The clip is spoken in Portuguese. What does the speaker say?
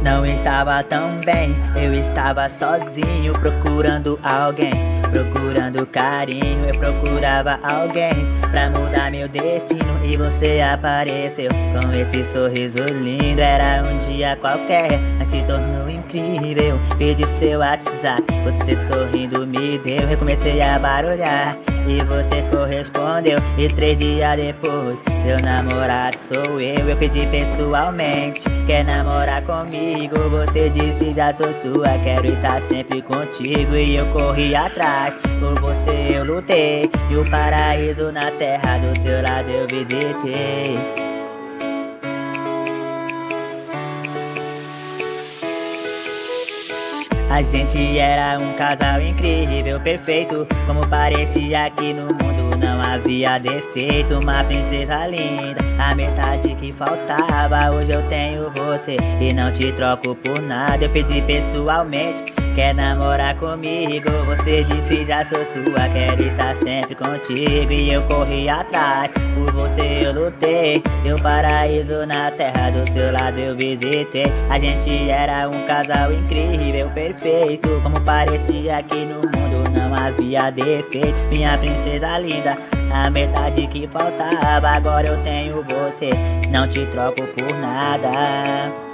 Não estava tão bem, eu estava sozinho procurando alguém, procurando carinho. Eu procurava alguém pra mudar meu destino e você apareceu com esse sorriso lindo. Era um dia qualquer, mas se tornou incrível. Pedi seu WhatsApp, você sorrindo me deu. Eu comecei a barulhar e você correspondeu. E 3 dias depois, seu namorado sou eu. Eu pedi pessoalmente, quer namorar comigo? Você disse já sou sua, quero estar sempre contigo. E eu corri atrás, por você eu lutei, e o paraíso na terra do seu lado eu visitei. A gente era um casal incrível, perfeito, como parecia que no mundo não havia defeito. Uma princesa linda, a metade que faltava. Hoje eu tenho você e não te troco por nada. Eu pedi pessoalmente, quer namorar comigo? Você disse já sou sua, quero estar sempre contigo. E eu corri atrás, por você eu lutei, e o paraíso na terra do seu lado eu visitei. A gente era um casal incrível, perfeito, como parecia que no mundo não havia defeito. Minha princesa linda, a metade que faltava. Agora eu tenho você, não te troco por nada.